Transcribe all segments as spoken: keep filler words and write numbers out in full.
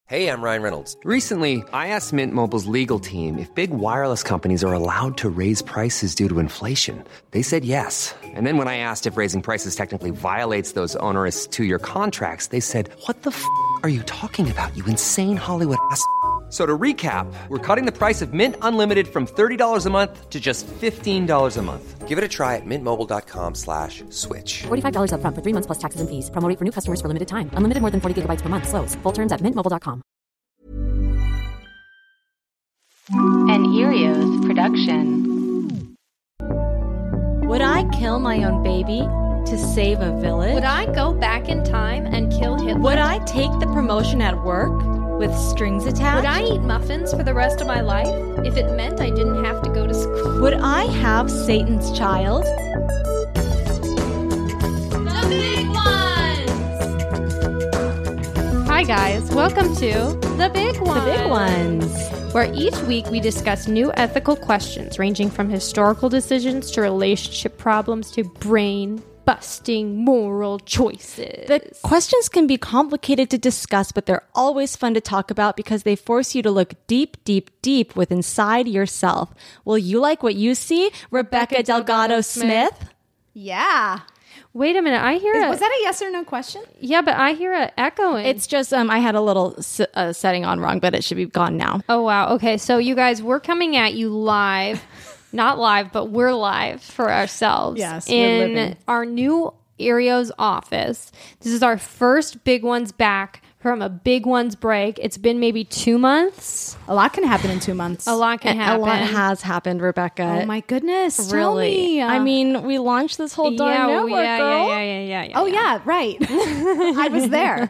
Hey, I'm Ryan Reynolds. Recently, I asked Mint Mobile's legal team if big wireless companies are allowed to raise prices due to inflation. They said yes. And then when I asked if raising prices technically violates those onerous two-year contracts, they said, what the f*** are you talking about, you insane Hollywood ass f- So to recap, we're cutting the price of Mint Unlimited from thirty dollars a month to just fifteen dollars a month. Give it a try at mintmobile.com slash switch. forty-five dollars up front for three months plus taxes and fees. Promo rate for new customers for limited time. Unlimited more than forty gigabytes per month. Slows full terms at mint mobile dot com. An Erios production. Would I kill my own baby to save a village? Would I go back in time and kill Hitler? Would I take the promotion at work with strings attached? Would I eat muffins for the rest of my life if it meant I didn't have to go to school? Would I have Satan's child? The big ones! Hi guys, welcome to The Big Ones. The big ones. Where each week we discuss new ethical questions ranging from historical decisions to relationship problems to brain busting moral choices. The questions can be complicated to discuss, but they're always fun to talk about because they force you to look deep, deep, deep within inside yourself. Will you like what you see? Rebecca, Rebecca Delgado Smith? Smith? Yeah. Wait a minute, I hear Is, a... Was that a yes or no question? Yeah, but I hear a echoing. It's just, um, I had a little s- uh, setting on wrong, but it should be gone now. Oh, wow. Okay, so you guys, we're coming at you live. Not live, but we're live for ourselves. Yes, in we're living. Our new Erios office. This is our first Big Ones back from a Big Ones break. It's been maybe two months. A lot can happen in two months. A lot can happen. A lot has happened, Rebecca. Oh my goodness. Tell Really? me. I mean, we launched this whole darn yeah, network, yeah, girl. yeah, yeah, yeah, yeah. Oh, yeah. yeah, right. I was there.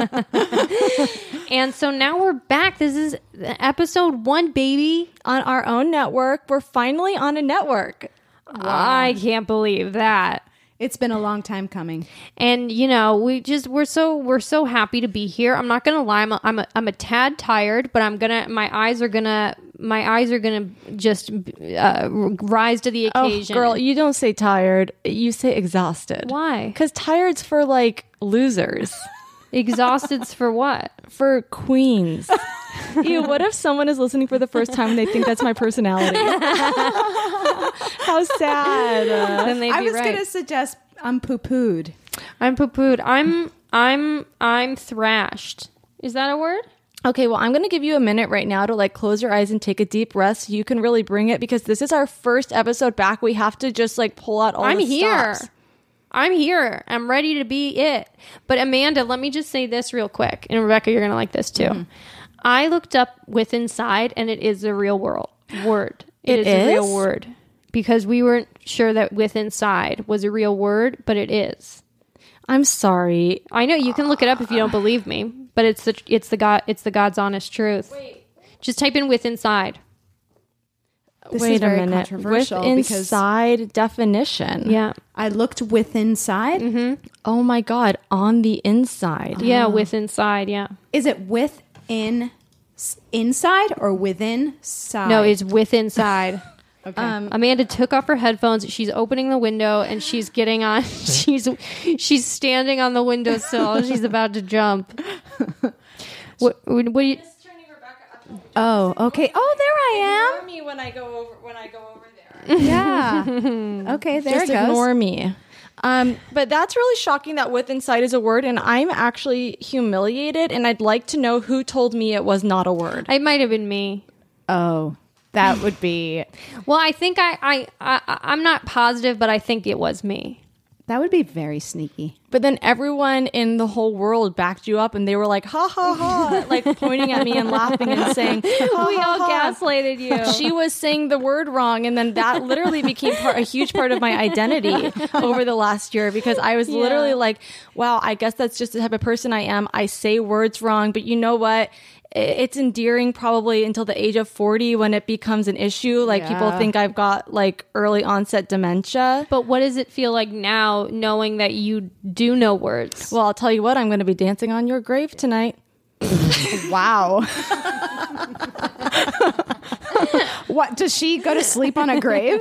And so now we're back. This is episode one, baby. On our own network. We're finally on a network. I can't believe that. It's been a long time coming. And you know, we just we're so we're so happy to be here. I'm not gonna lie, I'm a, I'm a, I'm a tad tired, but I'm gonna my eyes are gonna my eyes are gonna just uh, rise to the occasion. Oh, girl, you don't say tired. You say exhausted. Why? Because tired's for like losers. Exhausted's for what? For queens. Ew, what if someone is listening for the first time and they think that's my personality? How sad. Then they'd I be was right. going to suggest I'm poo-pooed. I'm poo-pooed. I'm I'm I'm thrashed. Is that a word? Okay, well, I'm going to give you a minute right now to like close your eyes and take a deep breath so you can really bring it because this is our first episode back. We have to just like pull out all I'm the here. stops. I'm here. I'm ready to be it. But Amanda, let me just say this real quick. And Rebecca, you're going to like this too. Mm-hmm. I looked up with inside and it is a real world word. It, it is, is a real word. Because we weren't sure that with inside was a real word, but it is. I'm sorry. I know you can look it up if you don't believe me, but it's the it's the God it's the God's honest truth. Wait. Just type in with inside. This Wait is very a minute. controversial with because inside definition. Yeah. I looked with inside. Mm-hmm. Oh my God. On the inside. Yeah, with inside. Yeah. Is it with in s- inside or within side? No, it's with inside. Okay. Um, Amanda took off her headphones. She's opening the window and she's getting on. She's she's standing on the windowsill. She's about to jump. What? What? what do you? Oh, okay. Oh, there I Ignore me when I go over when I go over there. am. Yeah. Okay, there Just it goes. ignore me. Um, but that's really shocking that with inside is a word, and I'm actually humiliated, and I'd like to know who told me it was not a word. It might have been me. Oh, that would be Well, I think I, I, I, I'm not positive, but I think it was me. that would be very sneaky. But then everyone in the whole world backed you up, and they were like, ha, ha, ha, like pointing at me and laughing and saying, ha, We ha, all ha. gaslighted you. She was saying the word wrong, and then that literally became part, a huge part of my identity over the last year because I was Yeah. literally like, wow, I guess that's just the type of person I am. I say words wrong, but you know what? It's endearing probably until the age of forty when it becomes an issue. Like Yeah. people think I've got like early onset dementia. But what does it feel like now knowing that you do know words? Well, I'll tell you what, I'm going to be dancing on your grave tonight. Wow. What, does she go to sleep on a grave?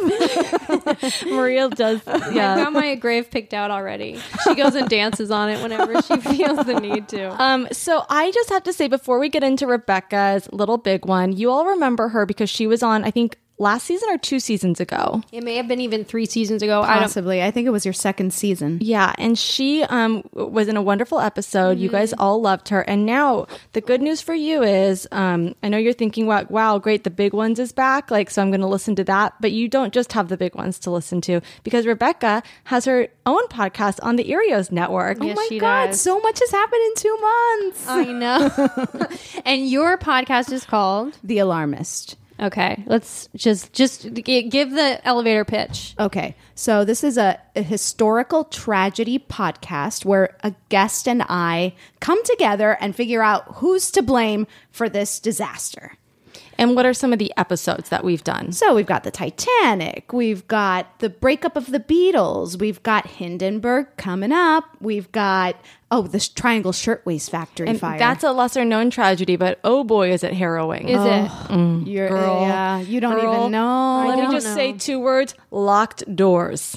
Maria does. I Yeah. got my grave picked out already. She goes and dances on it whenever she feels the need to. Um, so I just have to say, before we get into Rebecca's little big one, you all remember her because she was on, I think, last season or two seasons ago. It may have been even three seasons ago. I don't. Possibly. I think it was your second season. Yeah, and she um was in a wonderful episode. You guys all loved her. And now the good news for you is, um, I know you're thinking, wow, wow, great, the big ones is back. Like, so I'm going to listen to that. But you don't just have the big ones to listen to, because Rebecca has her own podcast on the Erios Network. Yes, Oh my she God, does. so much has happened in two months. I know. And your podcast is called. The Alarmist. Okay, let's just just g- give the elevator pitch. Okay, so this is a, a historical tragedy podcast where a guest and I come together and figure out who's to blame for this disaster. And what are some of the episodes that we've done? So we've got the Titanic, we've got the breakup of the Beatles, we've got Hindenburg coming up, we've got, oh, this Triangle Shirtwaist Factory And fire. that's a lesser known tragedy, but oh boy, is it harrowing. Is it? You're, girl. Yeah, you don't Girl, even know. Let me don't just know. say two words: locked doors.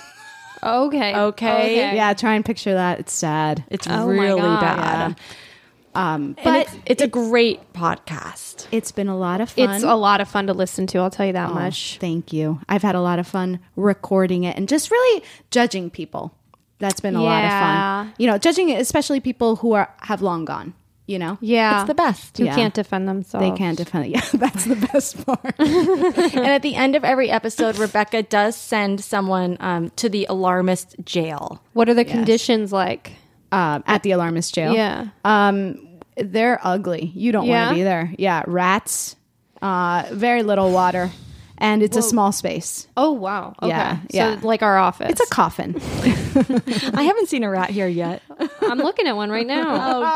Okay. Okay. Yeah, try and picture that. It's sad. It's Oh my really God. bad. Um, But but it's, it's a great podcast. it's been a lot of fun. It's a lot of fun to listen to. I'll tell you that Oh, much. Thank you. I've had a lot of fun recording it and just really judging people. That's been a lot of Yeah. fun. You know, judging it, especially people who are have long gone. You know, Yeah, It's the best. Who Yeah. can't defend themselves? they can't defend it. Yeah, that's the best part. And at the end of every episode, Rebecca does send someone um, to the alarmist jail. What are the conditions like? um, at the alarmist jail. Yeah. Um, they're ugly. You don't Yeah? want to be there. Yeah, rats. Uh, very little water, and it's a small space. Oh wow. Okay. Yeah, So yeah. like our office. It's a coffin. I haven't seen a rat here yet. I'm looking at one right now.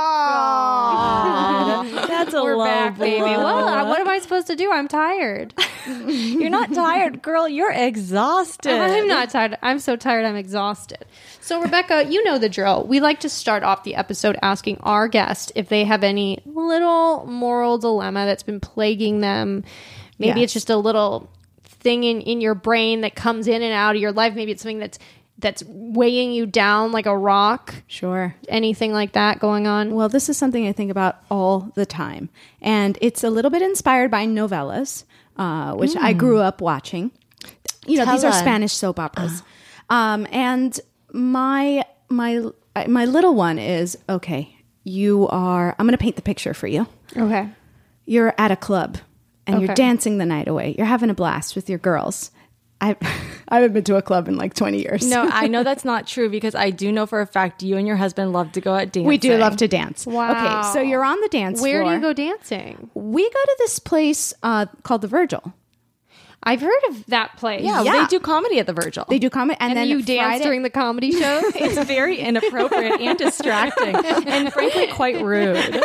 That's a We're low back, baby. blow. Well, I- what am I supposed to do? I'm tired. You're not tired, girl. You're exhausted. I'm not tired. I'm so tired. I'm exhausted. So, Rebecca, you know the drill. We like to start off the episode asking our guest if they have any little moral dilemma that's been plaguing them. Maybe Yes. it's just a little thing in, in your brain that comes in and out of your life. Maybe it's something that's that's weighing you down like a rock. Sure. Anything like that going on? Well, this is something I think about all the time. And it's a little bit inspired by novellas, uh, which I grew up watching. You know, these are Tell us. Spanish soap operas. Um, and my my my little one is, okay, you are, I'm going to paint the picture for you. Okay. You're at a club and you're Okay. dancing the night away. You're having a blast with your girls. I I haven't been to a club in like twenty years. No, I know that's not true because I do know for a fact you and your husband love to go out dancing. we do love to dance. Wow. Okay, so you're on the dance Where floor. do you go dancing? We go to this place uh, called the Virgil. I've heard of that place. Yeah, Yeah. they do comedy at the Virgil. They do comedy, and, And then then you dance Friday- during the comedy show? It's very inappropriate and distracting, and frankly, quite rude.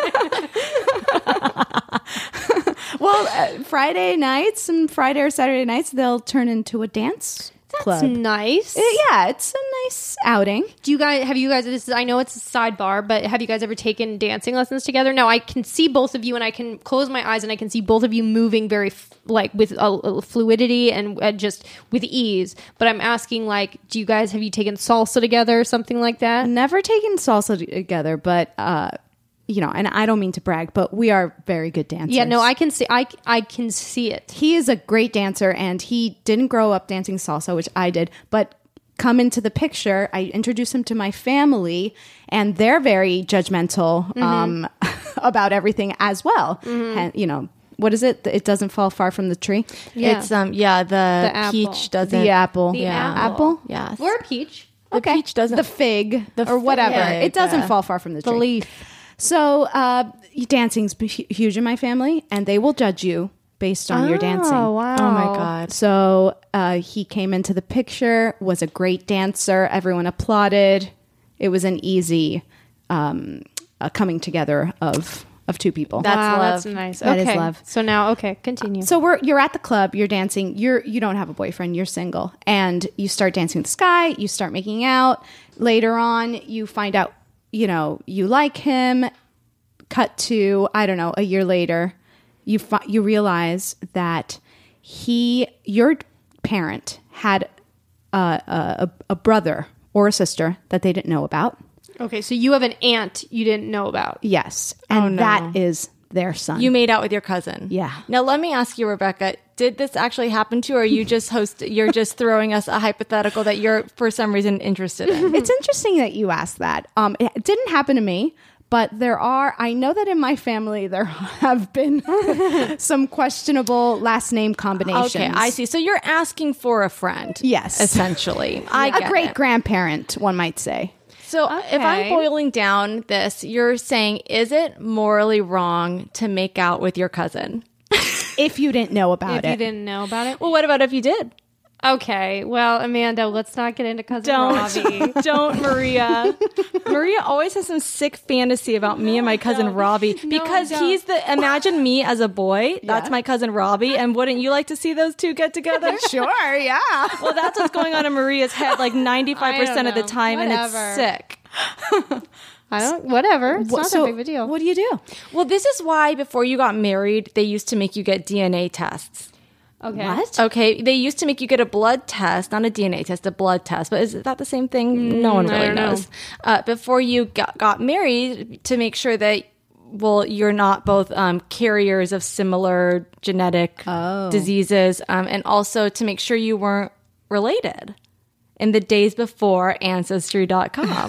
Well, uh, Friday nights and Friday or Saturday nights, they'll turn into a dance club. That's nice. Uh, yeah, it's a nice outing. Do you guys have you guys? This is I know it's a sidebar, but have you guys ever taken dancing lessons together? No, I can see both of you, and I can close my eyes, and I can see both of you moving very f- like with a, a fluidity and uh, just with ease. But I'm asking, like, do you guys have you taken salsa together or something like that? Never taken salsa together, but uh, you know, and I don't mean to brag, but we are very good dancers. Yeah, no, I can see. I I can see it. He is a great dancer, and he didn't grow up dancing salsa, which I did, but come into the picture, I introduce him to my family, and they're very judgmental um, about everything as well. And, you know, what is it? It doesn't fall far from the tree. Yeah. It's um, yeah, the, The apple. peach doesn't. The apple. The Yeah. apple. Yes. Or a peach. The peach doesn't. The fig The or whatever. fig, It doesn't uh, fall far from the The tree. leaf. So uh, dancing's hu- huge in my family, and they will judge you based on your dancing. Oh wow! Oh my god. So uh, he came into the picture, was a great dancer. Everyone applauded. It was an easy um, uh, coming together of of two people. That's wow, love. that's nice. That is okay. love. So now, okay, continue. So we're you're at the club, you're dancing, you're you don't have a boyfriend, you're single, and you start dancing with this guy, you start making out. Later on, you find out, you know, you like him. Cut to, I don't know, a year later, you fi- you realize that he, your parent had uh, a, a brother or a sister that they didn't know about. Okay, so you have an aunt you didn't know about. Yes. And Oh, no. that is their son. You made out with your cousin. Yeah. Now let me ask you, Rebecca, did this actually happen to you, or are you just host you're just throwing us a hypothetical that you're for some reason interested in? It's interesting that you asked that. Um, it didn't happen to me, but there are, I know that in my family there have been some questionable last name combinations. Okay, I see. So you're asking for a friend. Yes. Essentially. I A get great it. grandparent, one might say. So if I'm Okay. boiling down this, you're saying, is it morally wrong to make out with your cousin? If you didn't know about If it. you didn't know about it. Well, what about if you did? Okay, well, Amanda, let's not get into cousin Don't, Robbie. don't, Maria. Maria always has some sick fantasy about me and my cousin Robbie because don't. he's the. Imagine me as a boy. That's Yeah. my cousin Robbie, and wouldn't you like to see those two get together? Sure, yeah. Well, that's what's going on in Maria's head like ninety-five percent of the know. time, and Whatever. it's sick. I don't. Whatever. It's not so that big of a deal. what do you do? Well, this is why before you got married, they used to make you get D N A tests. Okay. What? Okay, they used to make you get a blood test, not a D N A test, a blood test. But is that the same thing? No one I really don't know. knows. Uh, before you got, got married, to make sure that, well, you're not both um, carriers of similar genetic diseases, um, and also to make sure you weren't related. In the days before Ancestry dot com.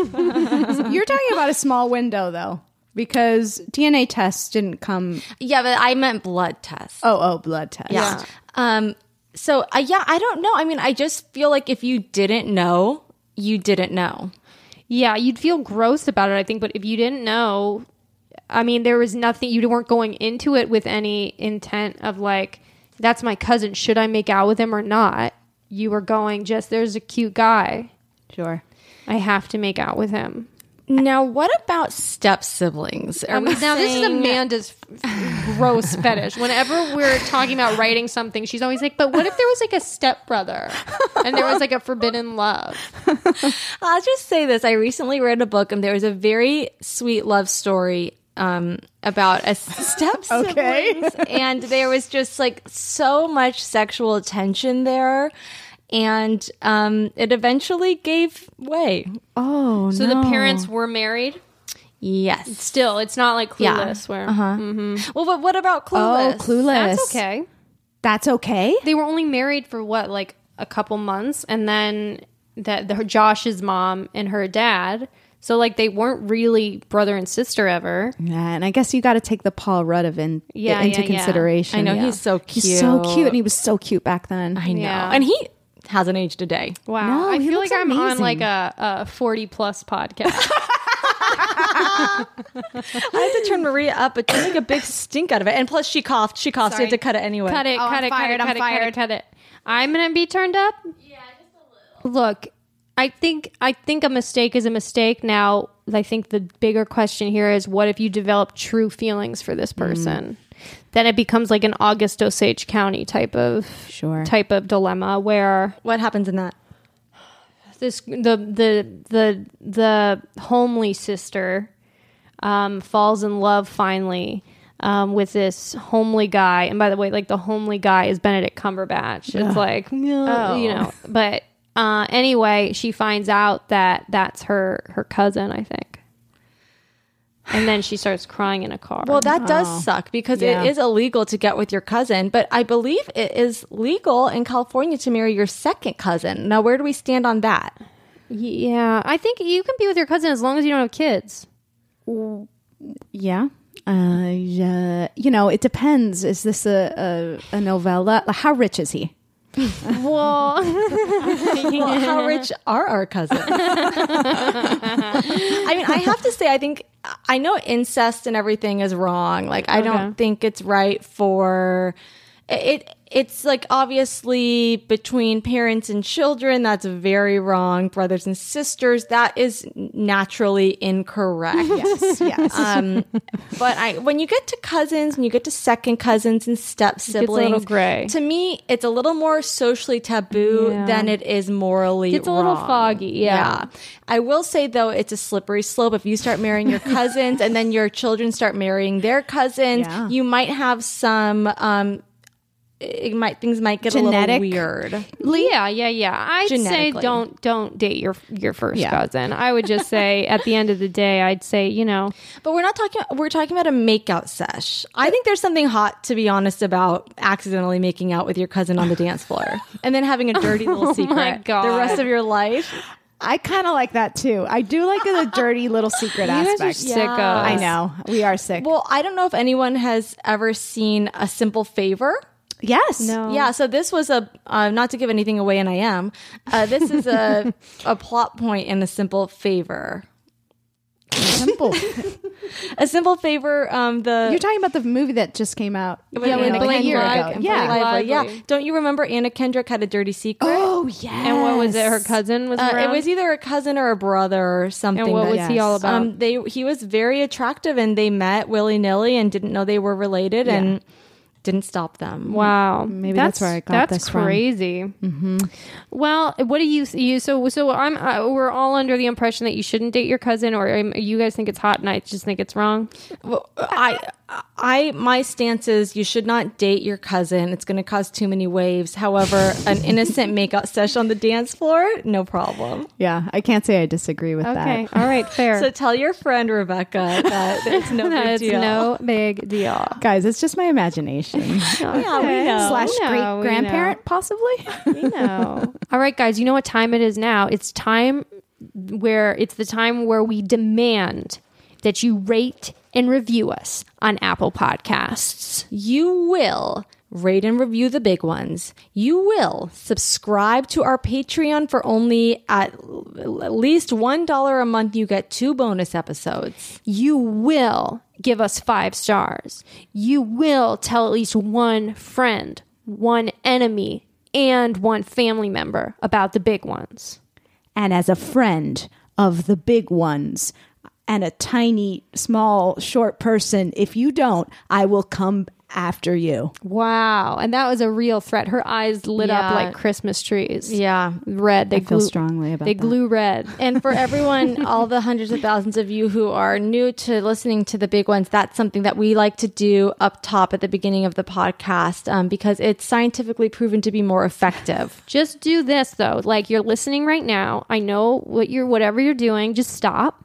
You're talking about a small window, though, because D N A tests didn't come. Yeah, but I meant blood tests. Oh, oh, blood tests. Yeah. Um. So uh, yeah, I don't know. I mean, I just feel like if you didn't know, you didn't know. Yeah, you'd feel gross about it, I think. But if you didn't know, I mean, there was nothing. You weren't going into it with any intent of like, that's my cousin. Should I make out with him or not? You were going just, there's a cute guy. Sure. I have to make out with him. Now, what about step siblings? Are Um, we now, this is saying- Amanda's f- gross fetish. Whenever we're talking about writing something, she's always like, but what if there was like a stepbrother and there was like a forbidden love? I'll just say this. I recently read a book and there was a very sweet love story um, about a step siblings. And there was just like so much sexual tension there. And um, it eventually gave way. Oh, So the parents were married? Yes. Still, it's not like Yeah. Clueless where Well, but what about Clueless? Oh, Clueless. that's okay. That's okay? They were only married for what, like a couple months, and then that the, Josh's mom and her dad. So like they weren't really brother and sister ever. Yeah, and I guess you got to take the Paul Rudd of in, Yeah, into yeah, yeah. consideration. I know, Yeah. he's so He's so cute. cute, and he was so cute back then. I know. Yeah. And he hasn't aged a day. Wow, No, I he feel looks like I'm on amazing. like a, a forty plus podcast. I had to turn Maria up, but to make a big stink out of it. And plus, she coughed. She coughed, so you had to cut it anyway. cut it, Oh, cut I'm it, fired, cut I'm it, cut it, cut fired. it, cut it. I'm gonna be turned up. Yeah, just a little. Look, I think I think a mistake is a mistake. Now, I think the bigger question here is, what if you develop true feelings for this person? Then it becomes like an August Osage County type of Sure. type of dilemma where What happens in that? this the the the the homely sister um, falls in love finally um, with this homely guy. And by the way, like the homely guy is Benedict Cumberbatch. It's like, yeah, you know, but uh, anyway, she finds out that that's her her cousin, I think. And then she starts crying in a car. Well, that does suck because Yeah. it is illegal to get with your cousin, but I believe it is legal in California to marry your second cousin. Now, where do we stand on that? Yeah, I think you can be with your cousin as long as you don't have kids. Yeah. Uh, yeah. You know, it depends. Is this a, a, a novella? Like, how rich is he? Well, Well, how rich are our cousins? I mean, I have to say, I think, I know incest and everything is wrong. Like, I Okay. don't think it's right for it. It's like obviously between parents and children, that's very wrong. Brothers and sisters, that is naturally incorrect. Yes. Yes. Um, but I, when you get to cousins and you get to second cousins and step a little siblings, gray. to me, it's a little more socially taboo Yeah. than it is morally Gets a little wrong. foggy, yeah. I will say though, it's a slippery slope. If you start marrying your cousins and then your children start marrying their cousins, Yeah. you might have some, um, it might things might get Genetic? a little weird. Yeah, yeah, yeah. I'd say Genetically. don't don't date your your first Yeah. cousin. I would just say at the end of the day, I'd say, you know, But we're not talking. We're talking about a makeout sesh. I think there's something hot, to be honest, about accidentally making out with your cousin on the dance floor and then having a dirty little secret my God. the rest of your life. I kind of like that too. I do like the dirty little secret you guys are aspect. sickos. I know. We are sick. Well, I don't know if anyone has ever seen A Simple Favor. yes. No. Yeah, so this was a uh, not to give anything away, and I am. Uh, this is a a plot point in A Simple Favor. Simple. A Simple Favor. Um, the You're talking about the movie that just came out. Yeah, with like Blake a year Lively ago. and Yeah. Blake Lively. Yeah. Lively. Don't you remember Anna Kendrick had a dirty secret? Oh, yes. and what was it? Her cousin was Uh, around? it was either a cousin or a brother or something. And what that- was he all about? Um, they he was very attractive, and they met willy nilly and didn't know they were related, and didn't stop them. Wow, Maybe that's where I got that's this from. crazy. Mm-hmm. Well, what do you you so so? I'm uh, we're all under the impression that you shouldn't date your cousin, or um, you guys think it's hot, and I just think it's wrong. Well, I, I, my stance is you should not date your cousin. It's going to cause too many waves. However, an innocent makeout session on the dance floor, no problem. Yeah. I can't say I disagree with Okay, that. all right, fair. So tell your friend Rebecca that it's no That big it's deal. no big deal. Guys, it's just my imagination. Yeah, we know. Slash We know, great we grandparent, possibly. We know. All right, guys, you know what time it is now? It's time where it's the time where we demand that you rate and review us on Apple Podcasts. You will rate and review the big ones. You will subscribe to our Patreon for only at at least one dollar a month. You get two bonus episodes. You will give us five stars. You will tell at least one friend, one enemy, and one family member about the big ones. And as a friend of the big ones and a tiny, small, short person, if you don't, I will come after you. Wow. And that was a real threat. Her eyes lit up Yeah. like Christmas trees. Yeah. Red. They I feel glue, strongly about They that. glue red. And for everyone, all the hundreds of thousands of you who are new to listening to the big ones, that's something that we like to do up top at the beginning of the podcast um, because it's scientifically proven to be more effective. Just do this though. Like you're listening right now. I know what you're whatever you're doing, just stop.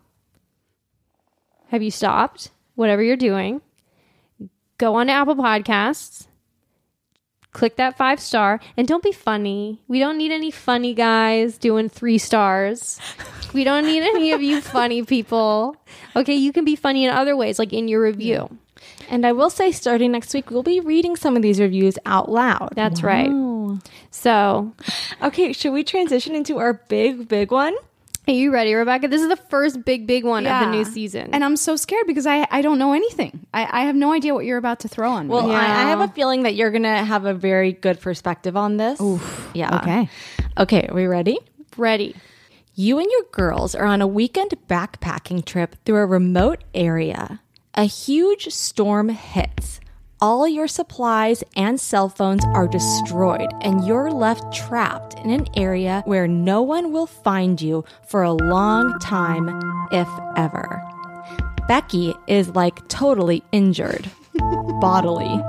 Have you stopped? Whatever you're doing. Go on to Apple Podcasts. Click that five star and don't be funny. We don't need any funny guys doing three stars. We don't need any of you funny people. Okay, you can be funny in other ways, like in your review. And I will say, starting next week, we'll be reading some of these reviews out loud. That's right. So, Okay, should we transition into our big, big one? are you ready, Rebecca? This is the first big, big one of the Yeah. new season. And I'm so scared because I, I don't know anything. I, I have no idea what you're about to throw on me. Well, I, I Yeah. have a feeling that you're going to have a very good perspective on this. Oof. Yeah. Okay. Okay, are we ready? ready. You and your girls are on a weekend backpacking trip through a remote area. A huge storm hits. All your supplies and cell phones are destroyed, and you're left trapped in an area where no one will find you for a long time, if ever. Becky is like totally injured, bodily.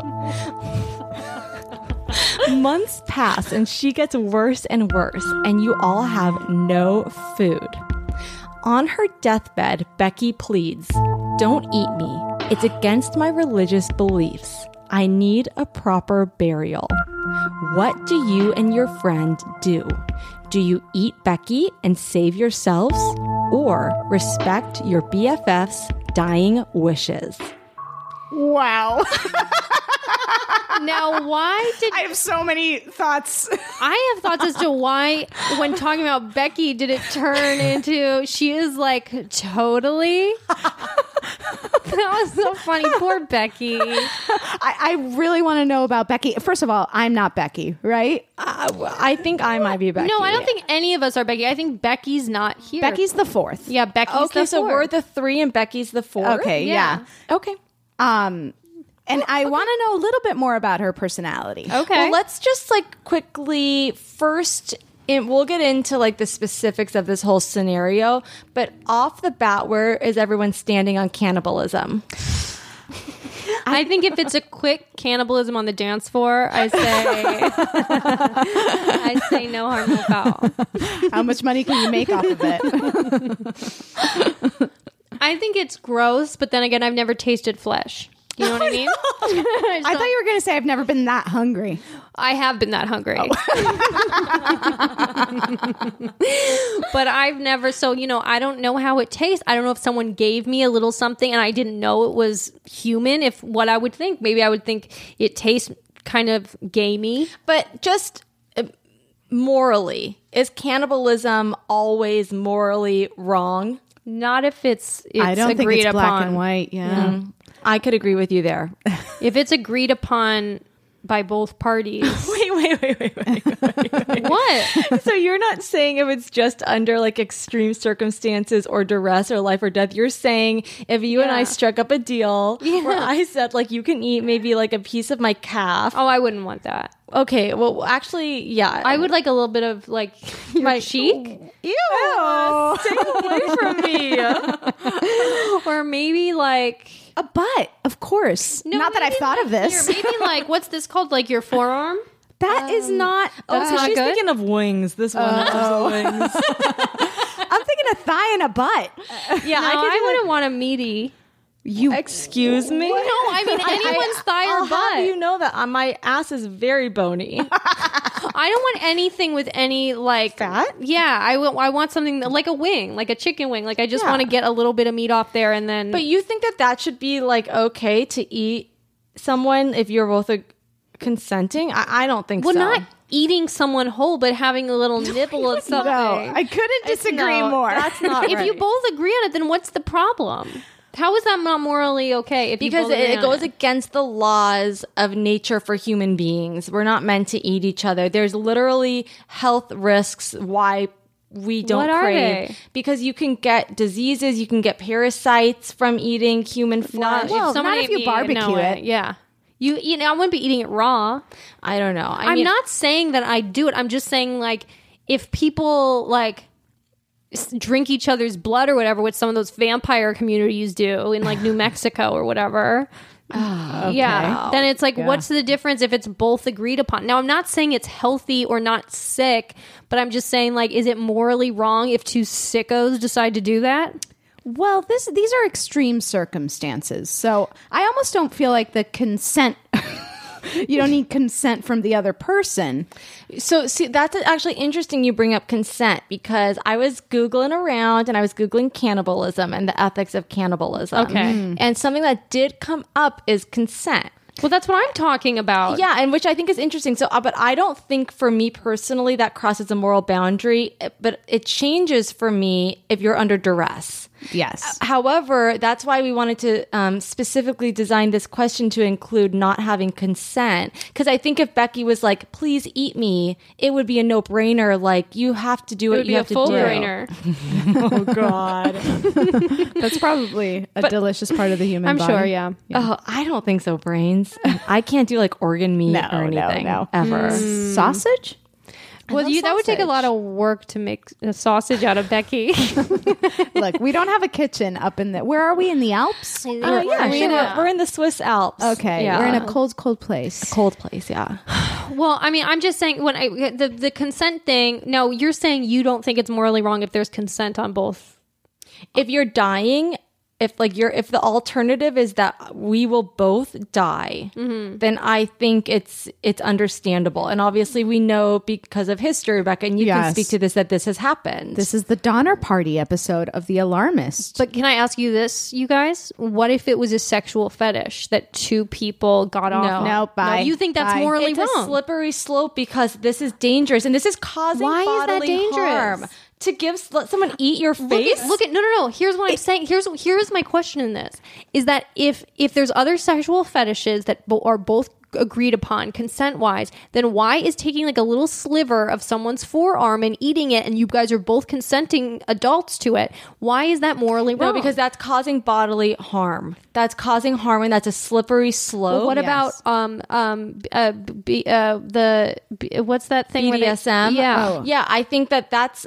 Months pass and she gets worse and worse, and you all have no food. On her deathbed, Becky pleads, "Don't eat me. It's against my religious beliefs. I need a proper burial." What do you and your friend do? Do you eat Becky and save yourselves, or respect your B F F's dying wishes? Wow. Now, why did I have so many thoughts. I have thoughts as to why, when talking about Becky, did it turn into she is like totally? That was so funny. Poor Becky. I, I really want to know about Becky. First of all, I'm not Becky, right? Uh, I think I might be Becky. No, I don't think any of us are Becky. I think Becky's not here. Becky's the fourth. yeah, Becky's Okay, the so fourth. we're the three and Becky's the four. Okay, yeah. Okay. Um, and I want to know a little bit more about her personality. Okay. Well, let's just like quickly first. And we'll get into like the specifics of this whole scenario, but off the bat, where is everyone standing on cannibalism? I think if it's a quick cannibalism on the dance floor, I say, I say no harm, no foul. How much money can you make off of it? I think it's gross, but then again, I've never tasted flesh. You know what I mean? I thought you were going to say I've never been that hungry. I have been that hungry. Oh. But I've never, so, you know, I don't know how it tastes. I don't know if someone gave me a little something and I didn't know it was human, if what I would think. Maybe I would think it tastes kind of gamey. But just uh, morally, is cannibalism always morally wrong? Not if it's, it's I don't agreed think it's upon. black and white. Yeah. Mm. I could agree with you there. If it's agreed upon by both parties. Wait, wait, wait, wait, wait, wait, wait. What? So you're not saying if it's just under like extreme circumstances or duress or life or death. You're saying if you and I Yeah. struck up a deal Yeah. where I said like you can eat maybe like a piece of my calf. Oh, I wouldn't want that. Okay, well actually, yeah. I would like a little bit of like your My- cheek. Ew, stay away from me. Or maybe like A butt, of course. No, not that I've maybe thought like of this. your- maybe like what's this called? Like your forearm? That is not. Oh, That's so not she's good? thinking of wings. This one loves the wings. I'm thinking a thigh and a butt. Yeah, No, I, I, could do wouldn't want a meaty. You Excuse me? No, I mean anyone's thigh or I'll butt. have you know that uh, my ass is very bony. I don't want anything with any like Fat? Yeah, I w- I want something that- like a wing, like a chicken wing. Like I just Yeah. want to get a little bit of meat off there, and then. But you think that that should be like okay to eat someone if you're both a consenting? I, I don't think well, so. not eating someone whole, but having a little nibble of something. No, I couldn't disagree No, more. That's not If you right. both agree on it, then what's the problem? How is that not morally okay? If you Because both it, agree it on goes against the laws of nature for human beings. We're not meant to eat each other. There's literally health risks why we don't What are crave. they? Because you can get diseases, you can get parasites from eating human flesh. Not, Well, if someone not if ate you me, barbecue no way. it. Yeah. You, you know, I wouldn't be eating it raw. I don't know. I I'm mean, not saying that I do it. I'm just saying, like, if people like s- drink each other's blood or whatever, what some of those vampire communities do in like New Mexico or whatever. Yeah. Then it's like, what's the difference if it's both agreed upon? Now, I'm not saying it's healthy or not sick, but I'm just saying, like, is it morally wrong if two sickos decide to do that? Well, this these are extreme circumstances. So I almost don't feel like the consent. You don't need consent from the other person. So, see, that's actually interesting you bring up consent because I was Googling around and I was Googling cannibalism and the ethics of cannibalism. Okay. Mm. And something that did come up is consent. Well, that's what I'm talking about. Yeah, and which I think is interesting. So, uh, but I don't think for me personally that crosses a moral boundary, uh, but it changes for me if you're under duress. Yes. However, that's why we wanted to um, specifically design this question to include not having consent. Because I think if Becky was like, please eat me, it would be a no-brainer. Like, you have to do It what would you be a have to full do. brainer. Oh, God. That's probably a delicious part of the human I'm body. sure, yeah. Oh, I don't think so, brains. I can't do like organ meat No, or no, anything no. ever. Sausage? Well, love you, that would take a sausage. lot of work to make a sausage out of Becky. Look, we don't have a kitchen up in the. Where are we in the Alps? Oh, yeah, we sure. in We're, a- we're in the Swiss Alps. Okay, Yeah. we're in a cold, cold place. cold place, yeah. Well, I mean, I'm just saying when I the the consent thing. No, you're saying you don't think it's morally wrong if there's consent on both. If you're dying, if like you're if the alternative is that we will both die, then I think it's it's understandable. And obviously we know because of history, Rebecca, and you can Yes. speak to this, that this has happened. This is the Donner Party episode of The Alarmist. But can I ask you this, you guys? What if it was a sexual fetish that two people got off? No. No, bye. you think that's Bye. morally it's wrong? a slippery slope because this is dangerous and this is causing Why is that bodily dangerous? harm. To give let someone eat your Look face. at, look at no no no. Here's what I'm saying. Here's here's my question in this is that if if there's other sexual fetishes that bo- are both agreed upon consent wise, then why is taking like a little sliver of someone's forearm and eating it, and you guys are both consenting adults to it? Why is that morally wrong? No, because that's causing bodily harm. That's causing harm, and that's a slippery slope. Well, what Yes. about um um uh, b- uh the b- what's that thing? B where D they- S M? Yeah. Oh. Yeah, I think that that's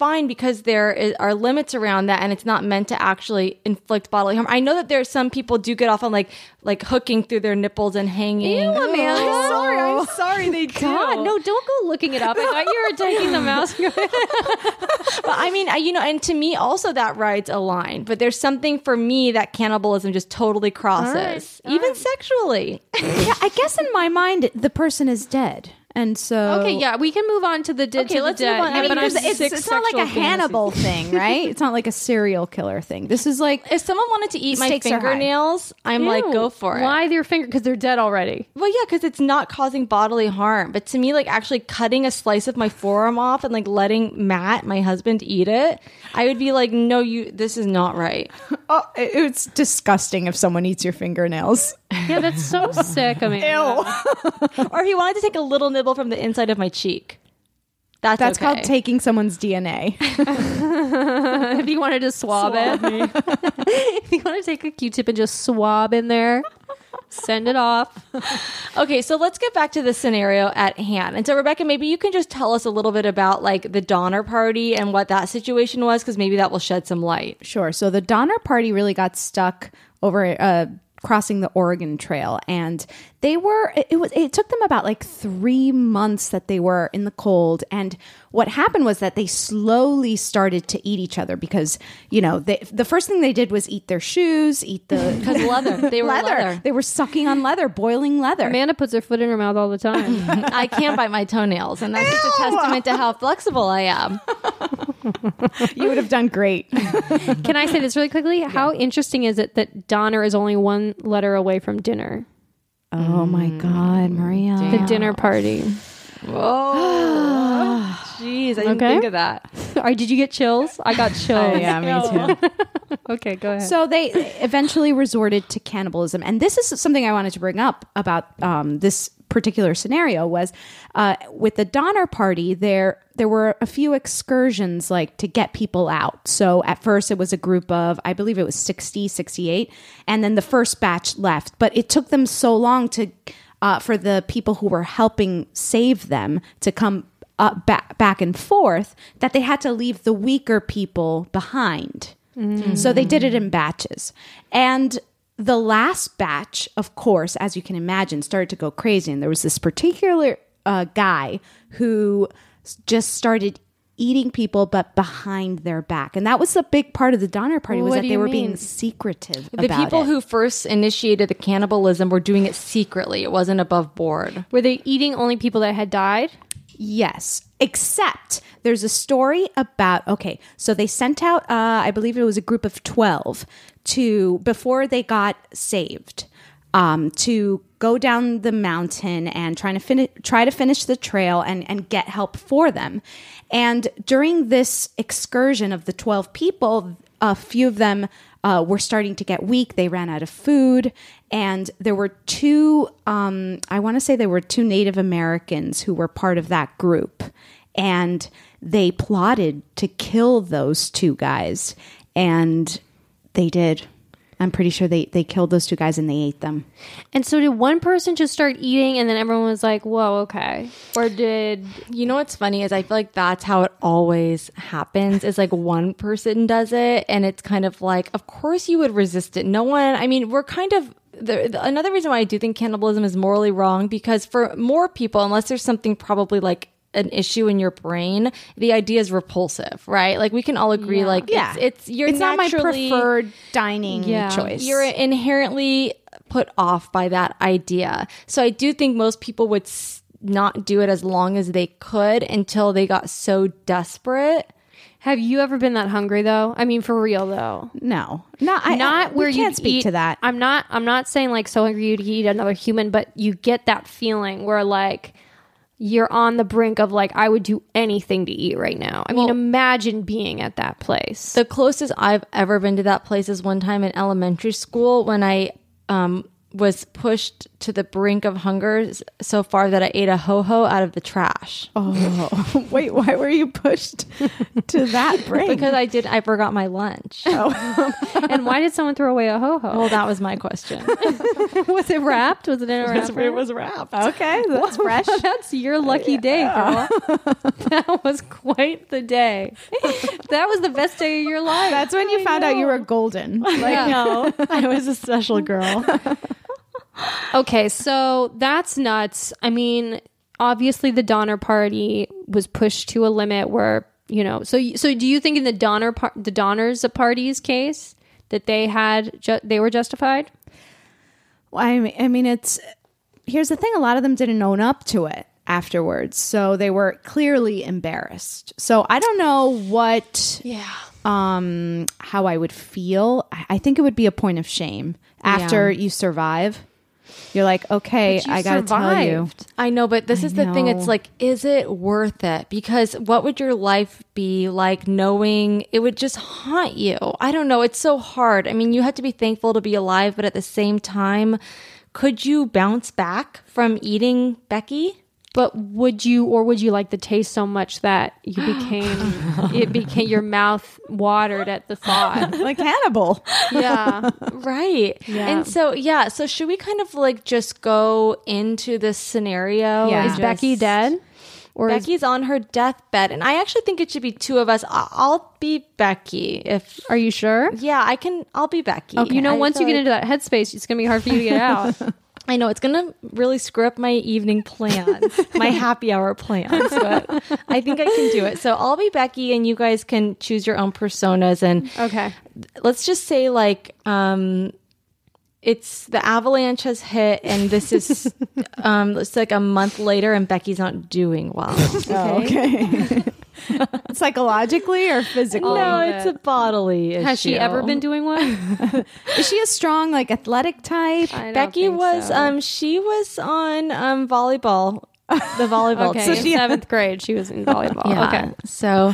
fine because there is, are limits around that, and it's not meant to actually inflict bodily harm. I know that there are some people do get off on like like hooking through their nipples and hanging. Ew, Amanda. I'm sorry, I'm sorry. They do. God, no, don't go looking it up. I thought you were taking the mouse. But I mean, I, you know, and to me also that rides a line. But there's something for me that cannibalism just totally crosses, right, all even right. sexually. Yeah, I guess in my mind, the person is dead. And so... Okay, yeah, we can move on to the dead. Okay, to let's the dead. move on. I I mean, mean, but because I'm it's, sick it's not like a sexual Hannibal thing, right? It's not like a serial killer thing. This is like... If someone wanted to eat my Stakes are high. fingernails, I'm like, Ew. go for it. Why their finger? Because they're dead already. Well, yeah, because it's not causing bodily harm. But to me, like actually cutting a slice of my forearm off and like letting Matt, my husband, eat it, I would be like, no, you. This is not right. Oh, it- it's disgusting if someone eats your fingernails. Yeah, that's so sick. I mean, Or if he wanted to take a little nibble from the inside of my cheek, that's That's okay. called taking someone's D N A. if you wanted to swab, it, if you want to take a Q-tip and just swab in there, send it off. Okay, so let's get back to the scenario at hand. And so, Rebecca, maybe you can just tell us a little bit about like the Donner Party and what that situation was, because maybe that will shed some light. Sure. So the Donner Party really got stuck over uh, crossing the Oregon Trail, and they were it, it was it took them about like three months that they were in the cold. And what happened was that they slowly started to eat each other because, you know, they, the first thing they did was eat their shoes, eat the Because leather. They were leather. They were sucking on leather, boiling leather. Amanda puts her foot in her mouth all the time. I can't bite my toenails, and that's just a testament to how flexible I am. You would have done great. Can I say this really quickly? How interesting is it that Donner is only one letter away from dinner? Oh my God, Maria. The dinner party. Oh, jeez, I didn't Okay. think of that. All right, did you get chills? I got chills. Oh, yeah, me too. Okay, go ahead. So they eventually resorted to cannibalism, and this is something I wanted to bring up about um, this particular scenario. Was uh, with the Donner Party, there there were a few excursions like to get people out. So at first it was a group of, I believe it was sixty, sixty-eight, and then the first batch left. But it took them so long to uh, for the people who were helping save them to come uh, back back and forth that they had to leave the weaker people behind. So they did it in batches. And the last batch, of course, as you can imagine, started to go crazy. And there was this particular uh, guy who s- just started eating people, but behind their back. And that was a big part of the Donner Party, was What that do they you were mean? being secretive The about people it. who first initiated the cannibalism were doing it secretly. It wasn't above board. Were they eating only people that had died? Yes, except there's a story about, okay, so they sent out, uh, I believe it was a group of twelve to, before they got saved, um, to go down the mountain and trying to finish, try to finish the trail and, and get help for them. And during this excursion of the twelve people, a few of them uh, were starting to get weak. They ran out of food. And there were two, um, I want to say there were two Native Americans who were part of that group. And they plotted to kill those two guys. And they did. I'm pretty sure they, they killed those two guys and they ate them. And so did one person just start eating and then everyone was like, whoa, okay. Or did... You know what's funny is I feel like that's how it always happens. Is like one person does it, and it's kind of like, of course you would resist it. No one. I mean, we're kind of. The, the, another reason why I do think cannibalism is morally wrong, because for more people, unless there's something probably like an issue in your brain, the idea is repulsive, right? Like we can all agree, like Yeah. it's, it's you're It's not my naturally- preferred dining Yeah. choice. You're inherently put off by that idea. So I do think most people would s- not do it as long as they could until they got so desperate. Have you ever been that hungry though? I mean, for real though. No, not I, Not I, where we you can't speak eat, to that. I'm not. I'm not saying like so hungry you'd eat another human, but you get that feeling where like you're on the brink of like I would do anything to eat right now. I mean, Well- imagine being at that place. The closest I've ever been to that place is one time in elementary school when I um, was pushed to the brink of hunger s- so far that I ate a ho-ho out of the trash. Oh, wait, why were you pushed to that brink? Because I did, I forgot my lunch. And why did someone throw away a ho ho? Well, that was my question. Was it wrapped? Was it in a wrapper? It was wrapped. Okay, that's fresh. That's your lucky day, girl. That was quite the day. That was the best day of your life. That's when you I found out you know. were golden. Like, I know. I was a special girl. Okay, so that's nuts. I mean, obviously the Donner Party was pushed to a limit where, you know, so so do you think in the Donner par- the Donner's Party's case that they had ju- they were justified? I mean, I mean, it's here's the thing: a lot of them didn't own up to it afterwards, so they were clearly embarrassed. So I don't know what, Yeah. um, how I would feel. I I think it would be a point of shame after you survive. You're like, okay, But you I gotta tell you. survived. I know, but this I is the thing. It's know. like, is it worth it? Because what would your life be like knowing it would just haunt you? I don't know. It's so hard. I mean, you have to be thankful to be alive, but at the same time, could you bounce back from eating Becky? But would you, or would you like the taste so much that you became, it became your mouth watered at the thought? Like Hannibal. Yeah. Right. Yeah. And so, yeah. So should we kind of like just go into this scenario? Yeah. and Is just- Becky dead? Or is- Becky's on her deathbed. And I actually think it should be two of us. I- I'll be Becky. If, are you sure? yeah, I can, I'll be Becky. You know, I once you feel get like- into that headspace, it's going to be hard for you to get out. I know it's gonna really screw up my evening plans, my happy hour plans, but I think I can do it. So I'll be Becky, and you guys can choose your own personas. And Okay. let's just say, like, um, it's the avalanche has hit, and this is um, it's like a month later, and Becky's not doing well. Oh, okay. Psychologally or physically? No, of it's it. a bodily issue. Has she ever been doing one? Is she a strong, like, athletic type? I don't Becky think was so. um she was on um volleyball, the volleyball Okay, team. in seventh grade, she was in volleyball. Yeah. Okay. So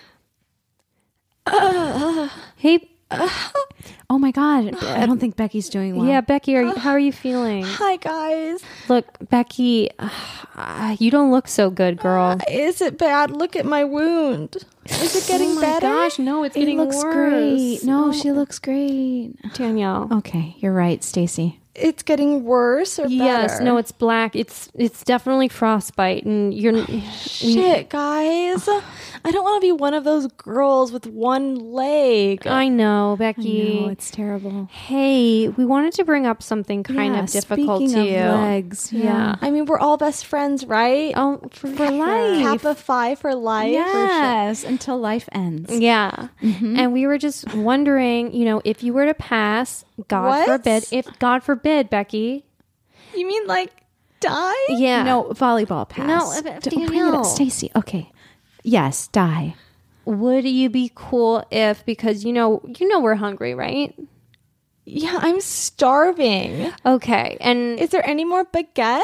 Hey, Oh my God. I don't think Becky's doing well. yeah, Becky, are you, how are you feeling? hi guys. Look, Becky, uh, you don't look so good, girl. Is it bad? Look at my wound. Is it getting oh my better? gosh, no, it's It getting looks worse. great. No, she looks great. Danielle. Okay, you're right, Stacy. It's getting worse or Yes, better? no, it's black. It's it's definitely frostbite, and you're Shit, guys. I don't want to be one of those girls with one leg. I know, Becky. No, it's terrible. Hey, we wanted to bring up something kind Yeah, of difficult speaking to of you. legs, Yeah. yeah. I mean, we're all best friends, right? Oh, for, For life. Kappa Phi for life. Yes, until life ends. Yeah. And we were just wondering, you know, if you were to pass, God What? forbid, if God forbid, Becky. You mean like die? Yeah. No, volleyball pass. No, uh, Don't bring it Danielle. up. Stacy, okay. Yes, die. Would you be cool if, because you know, you know we're hungry, right? Yeah, I'm starving. Okay. And Is there any more baguette?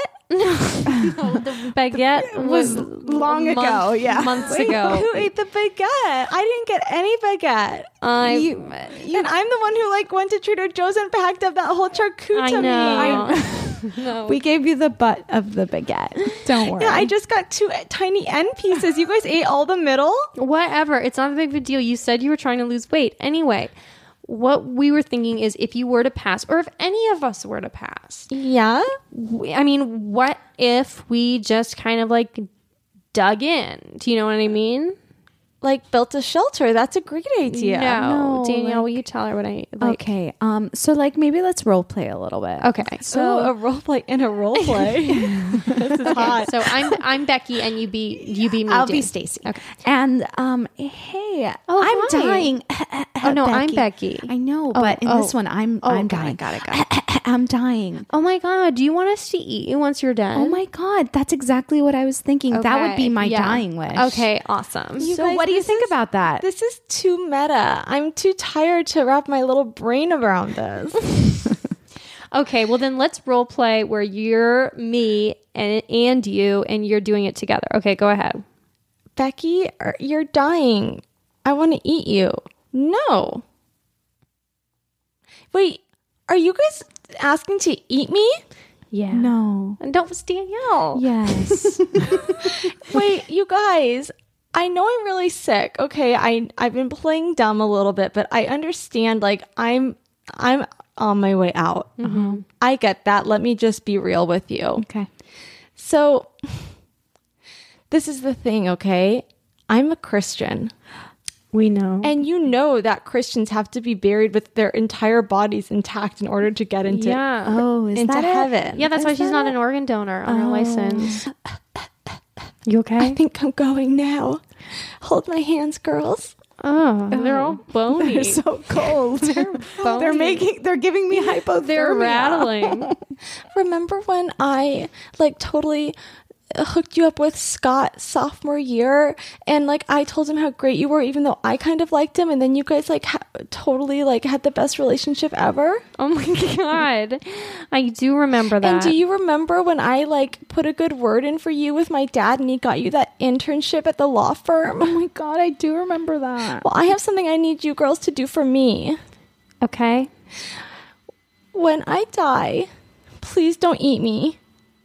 the baguette was long month- ago, yeah. Months Wait, ago. who ate the baguette? I didn't get any baguette. I, You- and I'm the one who like went to Trader Joe's and packed up that whole charcuterie. I know. no. We gave you the butt of the baguette. Don't worry. Yeah, I just got two tiny end pieces. You guys ate all the middle? Whatever. It's not a big of a deal. You said you were trying to lose weight. Anyway, what we were thinking is if you were to pass, or if any of us were to pass, Yeah. we- I mean, what if we just kind of like dug in? Do you know what I mean? Like built a shelter. That's a great idea. No, No, Danielle, will like- you tell her what I like? okay. Um. So, like, maybe let's role play a little bit. Okay. So a role play in a role play. This is hot. So I'm I'm Becky, and you be you be me. I'll Jan. be Stacy. Okay. And um. Hey. Oh, I'm hi. dying. Oh, no, I'm Becky. I know, Oh, but in oh. this one, I'm Oh, I'm got dying. it, got it, got it. I'm dying. Oh my God! Do you want us to eat you once you're done? Oh my God, that's exactly what I was thinking. That would be Okay, my yeah. dying wish. Okay, awesome. So, guys, what do you this think is- about that? This is too meta. I'm too tired to wrap my little brain around this. Okay, well then let's role play where you're me and and you and you're doing it together. Okay, go ahead. Becky, are- you're dying. I want to eat you. No. Wait, are you guys asking to eat me? Yeah. No. And don't was Danielle. Yes. Wait, you guys, I know I'm really sick. Okay, I I've been playing dumb a little bit, but I understand like I'm I'm on my way out. Mm-hmm. I get that. Let me just be real with you. Okay. So this is the thing, okay? I'm a Christian. We know. And you know that Christians have to be buried with their entire bodies intact in order to get into yeah. Oh, is into that it? heaven. Yeah, that's Is why she's that not it? an organ donor on her license. You okay? I think I'm going now. Hold my hands, girls. Oh, they're all bony. They're so cold. They're, bony. they're making. They're giving me hypothermia. They're rattling. Remember when I like totally hooked you up with Scott sophomore year, and like I told him how great you were, even though I kind of liked him, and then you guys like ha- totally like had the best relationship ever. Oh my god, I do remember that. And do you remember when I like put a good word in for you with my dad, and he got you that internship at the law firm? Oh my god, I do remember that. Well, I have something I need you girls to do for me. Okay. When I die, please don't eat me.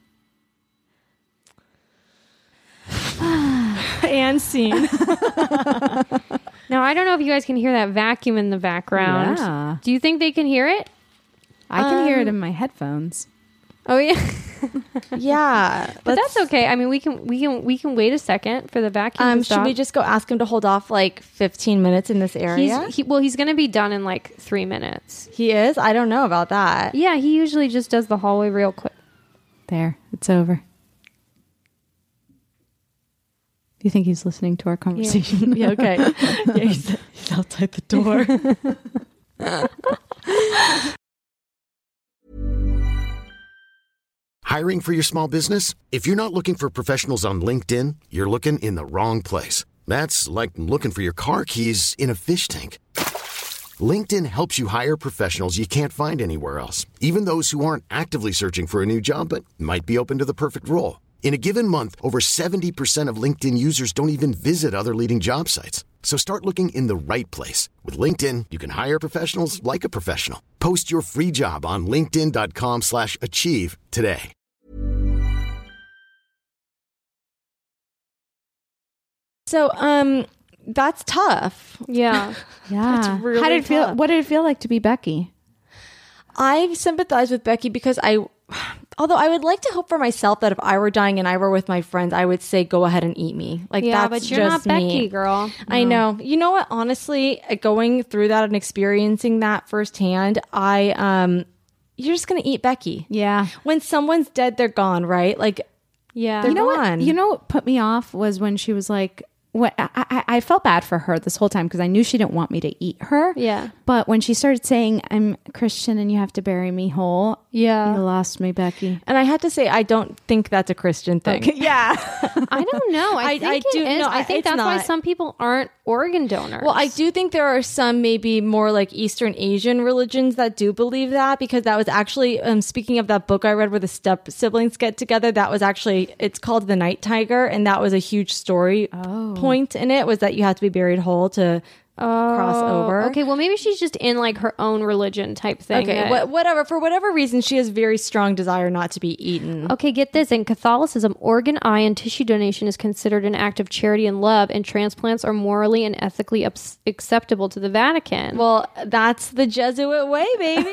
And scene. Now, I don't know if you guys can hear that vacuum in the background. Yeah. Do you think they can hear it? I can hear Um, it in my headphones. Oh yeah. Yeah, But that's okay. I mean, we can we can we can wait a second for the vacuum Um, to stop. should we just go ask him to hold off like fifteen minutes in this area? He's, he, well, he's going to be done in like three minutes. he is? I don't know about that. Yeah, he usually just does the hallway real quick. There, it's over. Do you think he's listening to our conversation? Yeah, okay. Yeah, he's, he's outside the door. Hiring for your small business? If you're not looking for professionals on LinkedIn, you're looking in the wrong place. That's like looking for your car keys in a fish tank. LinkedIn helps you hire professionals you can't find anywhere else, even those who aren't actively searching for a new job but might be open to the perfect role. In a given month, over seventy percent of LinkedIn users don't even visit other leading job sites. So start looking in the right place. With LinkedIn, you can hire professionals like a professional. Post your free job on linkedin.com slash achieve today. So, um, that's tough. Yeah. Yeah. really How did it feel? tough. What did it feel like to be Becky? I sympathize with Becky because I, although I would like to hope for myself that if I were dying and I were with my friends, I would say, go ahead and eat me. Like, Yeah, that's but you're not just me. Becky, girl. I know. You know what? Honestly, uh, going through that and experiencing that firsthand, I, um, you're just going to eat Becky. Yeah. When someone's dead, they're gone, right? Like, Yeah. They're You know gone. what? You know what put me off was when she was like, what I, I, I felt bad for her this whole time because I knew she didn't want me to eat her. Yeah. But when she started saying, I'm Christian and you have to bury me whole, Yeah. you lost me, Becky. and I have to say, I don't think that's a Christian thing. Yeah. I don't know. I, I- think I it do- is. no, I think it's that's why not. some people aren't organ donors. Well, I do think there are some maybe more like Eastern Asian religions that do believe that, because that was actually, um, speaking of that book I read where the step siblings get together, that was actually, it's called The Night Tiger. And that was a huge story point in it, was that you have to be buried whole to cross over. Okay, well, maybe she's just in like her own religion type thing. Okay, that- wha- whatever. For whatever reason, she has very strong desire not to be eaten. Okay, get this. In Catholicism, organ, eye, and tissue donation is considered an act of charity and love, and transplants are morally and ethically ups- acceptable to the Vatican. Well, that's the Jesuit way, baby.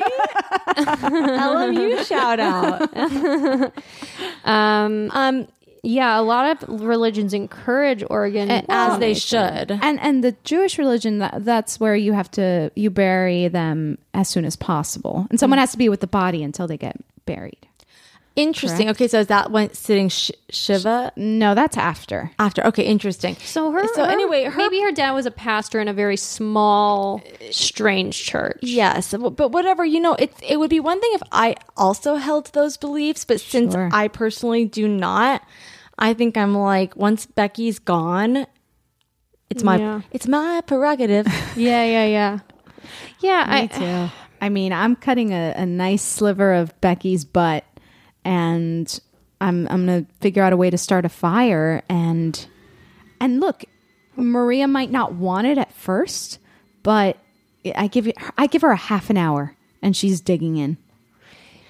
L M U shout out. um, Um, yeah, a lot of religions encourage organ as they donation. should. And and the Jewish religion, that, that's where you have to, you bury them as soon as possible. And someone has to be with the body until they get buried. Interesting. Okay, so is that when sitting sh- Shiva No, that's after. after? Okay, interesting. So her, So her- anyway, her maybe her dad was a pastor in a very small, strange church. Yes, but whatever, you know, it it would be one thing if I also held those beliefs, but since Sure. I personally do not, I think I'm like, once Becky's gone, it's my Yeah. it's my prerogative. Yeah, yeah, yeah. Yeah, Me I, too. I mean, I'm cutting a, a nice sliver of Becky's butt, and I'm I'm gonna figure out a way to start a fire. And and look, Maria might not want it at first, but I give you I give her a half an hour, and she's digging in.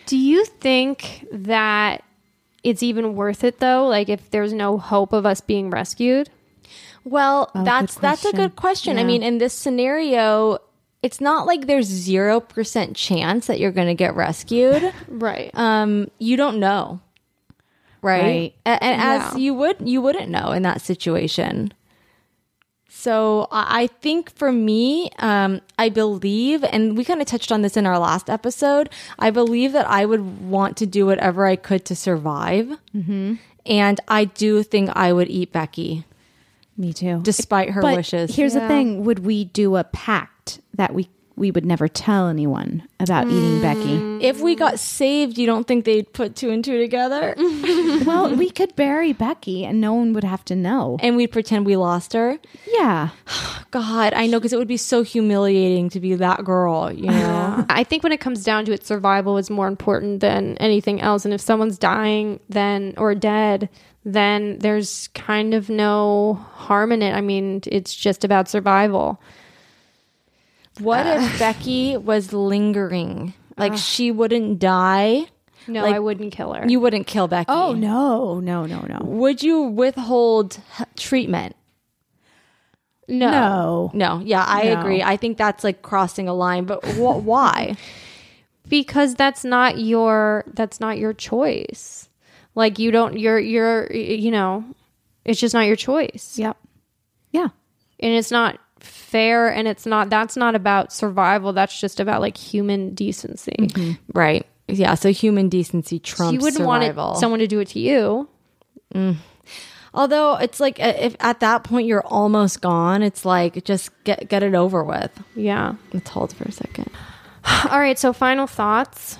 Do you think that it's even worth it though? Like if there's no hope of us being rescued? Well, Oh, that's good that's a question. good question. I Yeah. mean, in this scenario, it's not like there's zero percent chance that you're going to get rescued. Right. Um, you don't know, right? Right. A- And, Yeah. as you would, you wouldn't know in that situation. So I I think for me, um, I believe, and we kind of touched on this in our last episode, I believe that I would want to do whatever I could to survive. Mm-hmm. And I do think I would eat Becky, Me too. despite her but wishes. here's the Yeah. thing: would we do a pact that we we would never tell anyone about eating Becky? If we got saved, you don't think they'd put two and two together? Well, we could bury Becky, and no one would have to know. And we'd pretend we lost her? Yeah. God, I know, because it would be so humiliating to be that girl, you know? I think when it comes down to it, survival is more important than anything else. And if someone's dying then or dead, then there's kind of no harm in it. I mean, it's just about survival. What Uh. if Becky was lingering? Like, she wouldn't die? No, Like, I wouldn't kill her. You wouldn't kill Becky. Oh no, no, no, no, Would you withhold h- treatment? no. no. No. Yeah, I No. agree. I think that's like crossing a line, but wh- why? Because that's not your that's not your choice. Like you don't you're you're you know, it's just not your choice. Yep. Yeah. And it's not fair, and it's not that's not about survival. That's just about like human decency. Right. Yeah, so human decency trumps You wouldn't survival. want it, someone to do it to you. Although it's like, uh, if at that point you're almost gone, it's like, just get get it over with. Yeah. Let's hold for a second. All right, so final thoughts.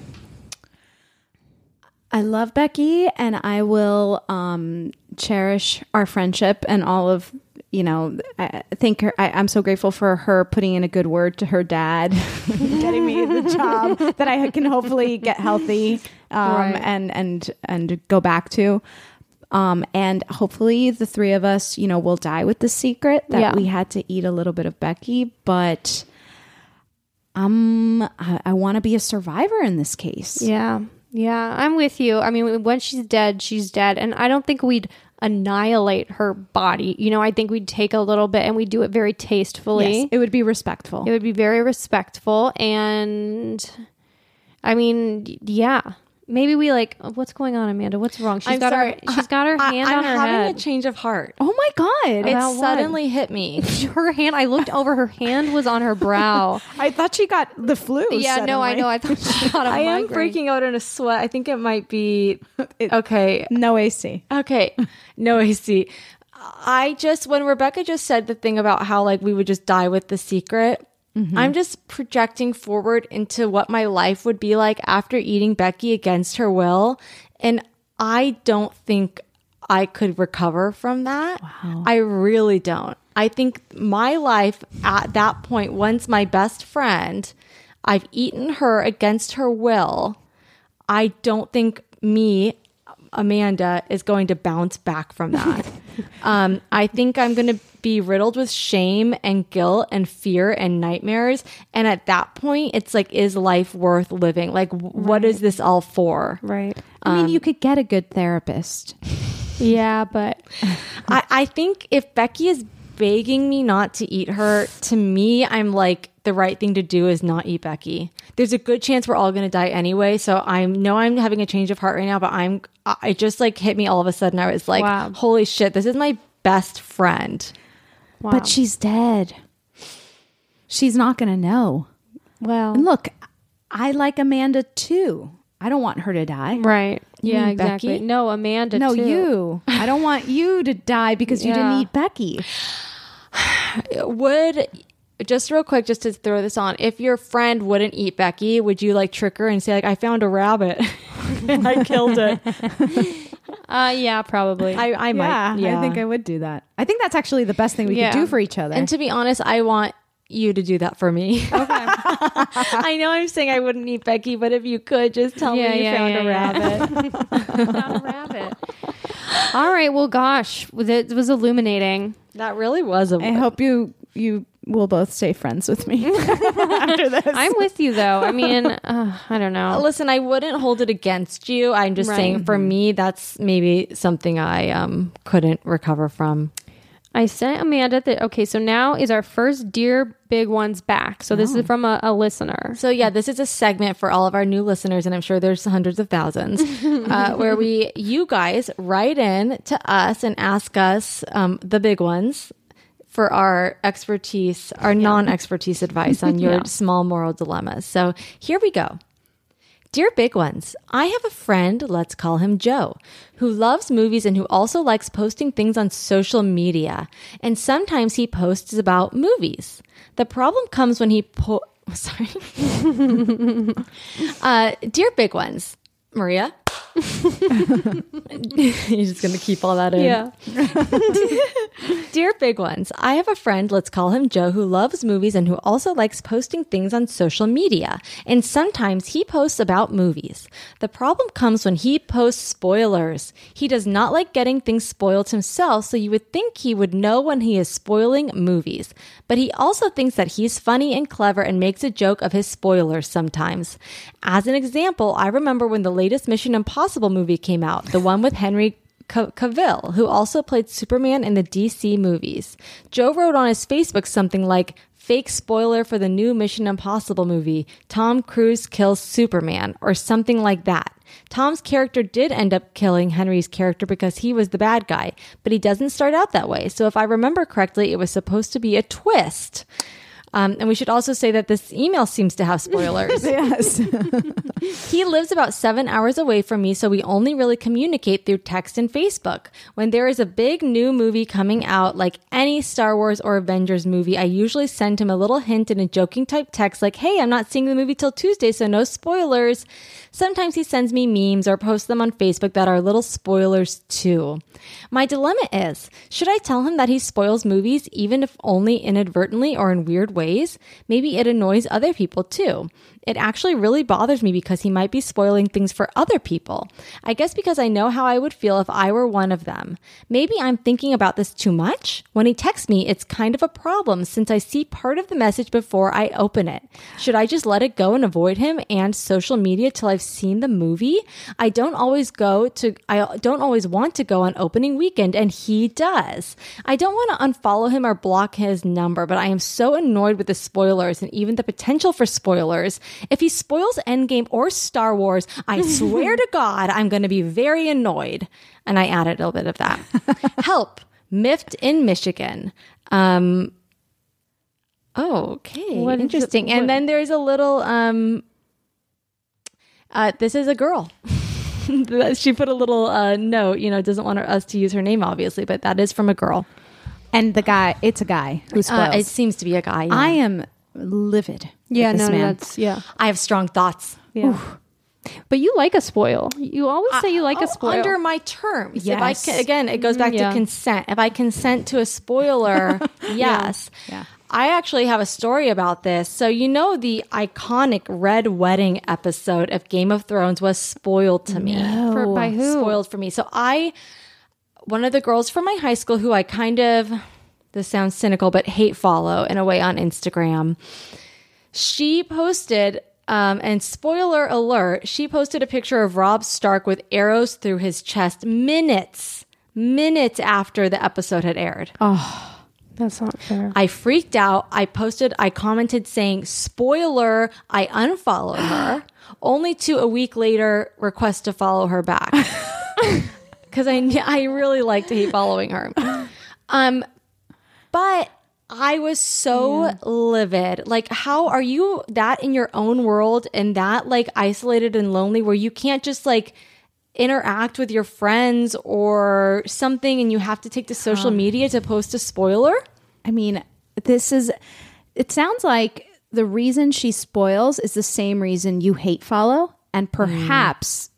I love Becky, and I will um, cherish our friendship and all of, you know, I I think her, I, I'm so grateful for her putting in a good word to her dad, getting me the job that I can hopefully get healthy um, Right. and and and go back to. Um, and hopefully the three of us, you know, will die with the secret that Yeah. we had to eat a little bit of Becky, but um, I, I want to be a survivor in this case. Yeah. Yeah, I'm with you. I mean, when she's dead, she's dead. And I don't think we'd annihilate her body. You know, I think we'd take a little bit and we'd do it very tastefully. Yes, it would be respectful. It would be very respectful. And I mean, yeah. Maybe we like, what's going on, Amanda? What's wrong? She's I'm got sorry. her she's got her I- hand I'm on her having head. a change of heart. Oh my god! It About what? suddenly hit me. Her hand, I looked over, her hand was on her brow. I thought she got the flu. Yeah, no, I know. I thought she got a I am migraine. breaking out in a sweat. I think it might be okay. No A C. Okay, no A C. I just, when Rebecca just said the thing about how like we would just die with the secret, I'm just projecting forward into what my life would be like after eating Becky against her will. And I don't think I could recover from that. Wow. I really don't. I think my life at that point, once my best friend, I've eaten her against her will, I don't think me, Amanda, is going to bounce back from that. um, I think I'm going to be riddled with shame and guilt and fear and nightmares. And at that point, it's like, is life worth living? Like, w- what is this all for? Right. I mean, you could get a good therapist. Yeah, but I, I think if Becky is begging me not to eat her, to me, I'm like, the right thing to do is not eat Becky. There's a good chance we're all going to die anyway. So I know I'm having a change of heart right now, but I'm, I it just like hit me all of a sudden. I was like, Wow. holy shit, this is my best friend. wow. But she's dead. She's not going to know. well, And look, I like Amanda too. I don't want her to die. right. Yeah, mean exactly. Becky? No, Amanda No, too. you. I don't want you to die because you Yeah. didn't eat Becky. Would, just real quick, just to throw this on, if your friend wouldn't eat Becky, would you like trick her and say like, I found a rabbit and I killed it? Uh yeah, probably. I, I might. Yeah, I think I would do that. I think that's actually the best thing we Yeah. could do for each other. And to be honest, I want you to do that for me. Okay. I know I'm saying I wouldn't eat Becky, but if you could, just tell Yeah, me you yeah, found yeah, a yeah. rabbit. Found a rabbit. All right. Well, gosh, it was illuminating. That really was a I hope you you will both stay friends with me after this. I'm with you though. I mean, uh, I don't know. Listen, I wouldn't hold it against you. I'm just Right. saying for me, that's maybe something I um, couldn't recover from. I sent Amanda that. Okay, so now is our first Dear Big Ones back. So this is from a, a listener. So yeah, this is a segment for all of our new listeners, and I'm sure there's hundreds of thousands, uh, where we, you guys, write in to us and ask us um, the big ones for our expertise, our non-expertise advice on your Yeah. small moral dilemmas. So here we go. Dear Big Ones, I have a friend, let's call him Joe, who loves movies and who also likes posting things on social media. And sometimes he posts about movies. The problem comes when he po- sorry. uh, Dear Big Ones, Maria. You're just going to keep all that in. Yeah. Dear Big Ones, I have a friend, let's call him Joe, who loves movies and who also likes posting things on social media. And sometimes he posts about movies. The problem comes when he posts spoilers. He does not like getting things spoiled himself, so you would think he would know when he is spoiling movies. But he also thinks that he's funny and clever and makes a joke of his spoilers sometimes. As an example, I remember when the latest Mission Impossible movie came out, the one with Henry Cavill, who also played Superman in the D C movies. Joe wrote on his Facebook something like, fake spoiler for the new Mission Impossible movie, Tom Cruise kills Superman, or something like that. Tom's character did end up killing Henry's character because he was the bad guy, but he doesn't start out that way. So if I remember correctly, it was supposed to be a twist. Um, and we should also say that this email seems to have spoilers. Yes. He lives about seven hours away from me, so we only really communicate through text and Facebook. When there is a big new movie coming out, like any Star Wars or Avengers movie, I usually send him a little hint in a joking type text like, hey, I'm not seeing the movie till Tuesday, so no spoilers. Sometimes he sends me memes or posts them on Facebook that are little spoilers too. My dilemma is, should I tell him that he spoils movies even if only inadvertently or in weird ways? Maybe it annoys other people too. It actually really bothers me because he might be spoiling things for other people. I guess because I know how I would feel if I were one of them. Maybe I'm thinking about this too much. When he texts me, it's kind of a problem since I see part of the message before I open it. Should I just let it go and avoid him and social media till I've seen the movie? I don't always go to, I don't always want to go on opening weekend, and he does. I don't want to unfollow him or block his number, but I am so annoyed with the spoilers and even the potential for spoilers. If he spoils Endgame or Star Wars, I swear to God, I'm going to be very annoyed. And I added a little bit of that. Help. Miffed in Michigan. Um, oh, okay. What is Interesting. it- and what- then there's a little, um, uh, this is a girl. She put a little uh, note, you know, doesn't want us to use her name, obviously, but that is from a girl. And the guy, it's a guy who spoils. Uh, it seems to be a guy. Yeah. I am livid. Yeah, with this no, man. that's, yeah. I have strong thoughts. Yeah. But you like a spoil. You always say you like Oh, a spoil. under my terms. If I Yes. can, again, it goes back Yeah. to consent. If I consent to a spoiler, yes. Yeah. I actually have a story about this. So you know the iconic Red Wedding episode of Game of Thrones was spoiled to me. For, by who? Spoiled for me. So I, one of the girls from my high school who I kind of, this sounds cynical, but hate follow in a way on Instagram, she posted, um, and spoiler alert, she posted a picture of Robb Stark with arrows through his chest minutes, minutes after the episode had aired. Oh, that's not fair. I freaked out. I posted, I commented saying, spoiler, I unfollowed her, only to a week later request to follow her back. Because I, I really like to hate following her. Um, but I was so yeah. livid. Like, how are you that in your own world and that like isolated and lonely where you can't just like interact with your friends or something and you have to take to social um, media to post a spoiler? I mean, this is, it sounds like the reason she spoils is the same reason you hate follow. And perhaps mm.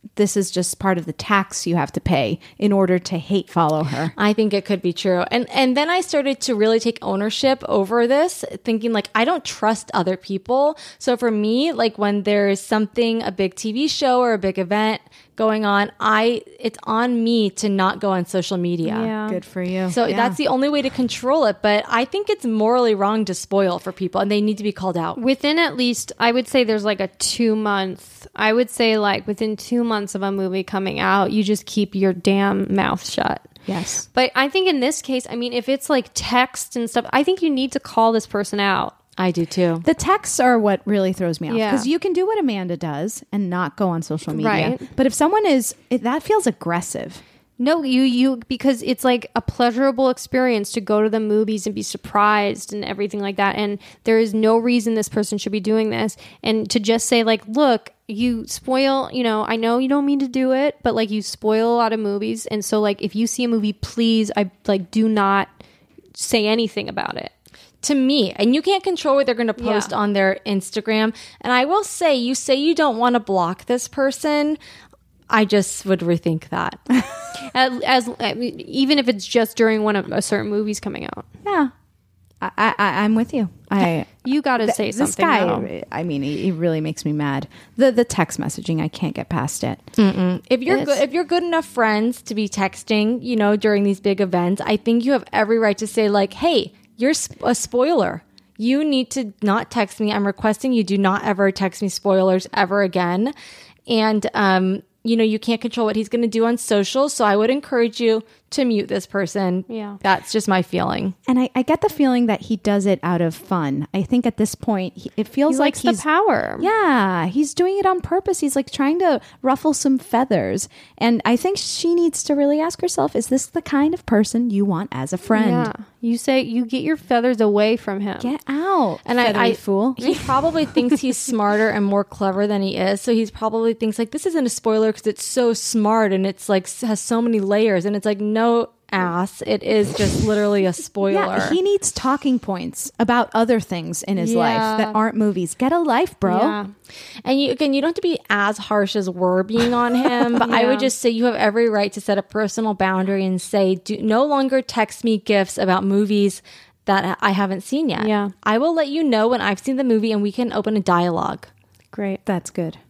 this is just part of the tax you have to pay in order to hate follow her. I think it could be true. And and then I started to really take ownership over this, thinking like, I don't trust other people. So for me, like when there's something, a big T V show or a big event going on, I it's on me to not go on social media. Yeah. Good for you. So Yeah. that's the only way to control it. But I think it's morally wrong to spoil for people, and they need to be called out. Within at least, I would say there's like a two month, I would say like within two months of a movie coming out, you just keep your damn mouth shut. Yes. But I think in this case, I mean, if it's like text and stuff, I think you need to call this person out. I do too. The texts are what really throws me off, Yeah. because you can do what Amanda does and not go on social media. Right. But if someone is, it, that feels aggressive. No, you, you, because it's like a pleasurable experience to go to the movies and be surprised and everything like that. And there is no reason this person should be doing this. And to just say like, look, you spoil, you know, I know you don't mean to do it, but like you spoil a lot of movies. And so like, if you see a movie, please, I like do not say anything about it. To me, and you can't control what they're going to post Yeah. on their Instagram. And I will say, you say you don't want to block this person. I just would rethink that. As, as I mean, even if it's just during one of a certain movie's coming out, Yeah. I, I, I'm with you. I you got to th- say this something. guy, though. I mean, he, he really makes me mad. The the text messaging, I can't get past it. If you're It's- good, if you're good enough friends to be texting, you know, during these big events, I think you have every right to say like, "Hey, you're sp- a spoiler. You need to not text me. I'm requesting you do not ever text me spoilers ever again." And um, you know, you can't control what he's going to do on social, so I would encourage you to mute this person. Yeah. That's just my feeling. And I, I get the feeling that he does it out of fun. I think at this point, he, it feels He like likes he's the power. Yeah, he's doing it on purpose. He's like trying to ruffle some feathers. And I think she needs to really ask herself, is this the kind of person you want as a friend? Yeah. You say you get your feathers away from him. Get out, And I, feathery I fool. He probably thinks he's smarter and more clever than he is. So he's probably thinks like, this isn't a spoiler because it's so smart and it's like has so many layers. And it's like, no, ass, it is just literally a spoiler. Yeah, he needs talking points about other things in his Yeah. life that aren't movies. Get a life, bro. Yeah. And you again, you don't have to be as harsh as we're being on him, but I Yeah. would just say you have every right to set a personal boundary and say, do no longer text me gifts about movies that I haven't seen yet. Yeah. I will let you know when I've seen the movie and we can open a dialogue. Great. That's good.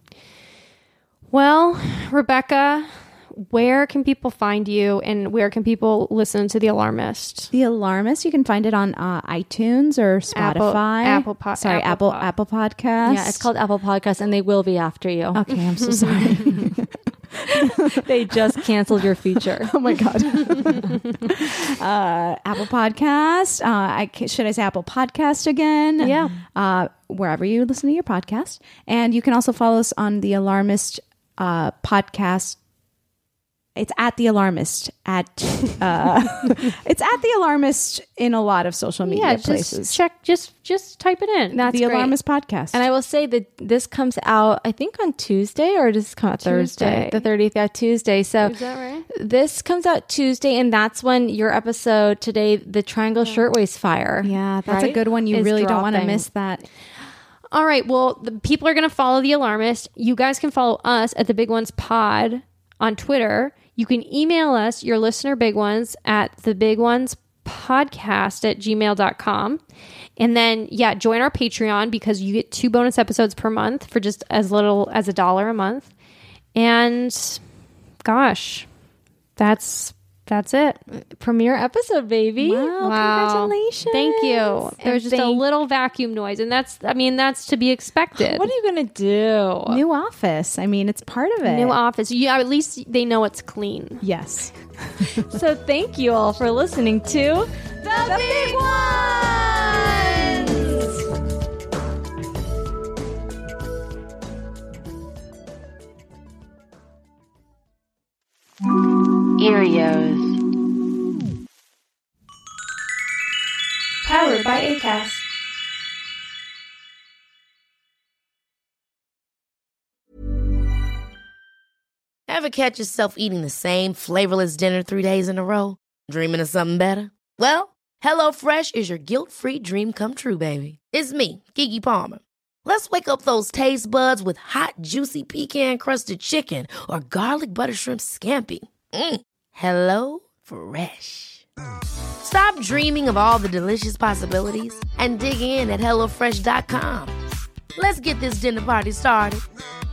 Well, Rebecca, where can people find you and where can people listen to The Alarmist? The Alarmist, you can find it on uh, iTunes or Apple- Spotify. Apple po- Sorry, Apple Apple Apple, Pod- Podcasts. Yeah, it's called Apple Podcasts and they will be after you. Okay, I'm so sorry. They just canceled your feature. Oh my god. uh, Apple Podcast. Uh, I ca- should I say Apple Podcast again? Yeah. Uh, wherever you listen to your podcast, and you can also follow us on the Alarmist uh, podcast. It's at the Alarmist at uh, it's at the Alarmist in a lot of social media Yeah, just places. check, just just type it in. That's the great. Alarmist podcast. And I will say that this comes out, I think, on Tuesday, or does it come out Thursday? Tuesday. The thirtieth, yeah, Tuesday. So Is that right? this comes out Tuesday, and that's when your episode today, the Triangle Shirtwaist Fire. yeah, that's a right, good one. You is really don't want to dropping. miss that. All right. Well, the people are going to follow The Alarmist. You guys can follow us at The Big Ones Pod on Twitter. You can email us, your listener big ones, at the big ones podcast at gmail dot com. And then, yeah, join our Patreon because you get two bonus episodes per month for just as little as a dollar a month. And gosh, that's that's it. Premiere episode, baby. Wow, congratulations. Thank you. There was just a thank- little vacuum noise. And that's, I mean, that's to be expected. What are you going to do? New office. I mean, it's part of it. New office. Yeah, at least they know it's clean. Yes. So thank you all for listening to The, Big Ones! Erios. Powered by Acast. Ever catch yourself eating the same flavorless dinner three days in a row? Dreaming of something better? Well, HelloFresh is your guilt-free dream come true, baby. It's me, Keke Palmer. Let's wake up those taste buds with hot, juicy pecan-crusted chicken or garlic butter shrimp scampi. Mm. Hello Fresh. Stop dreaming of all the delicious possibilities and dig in at hello fresh dot com. Let's get this dinner party started.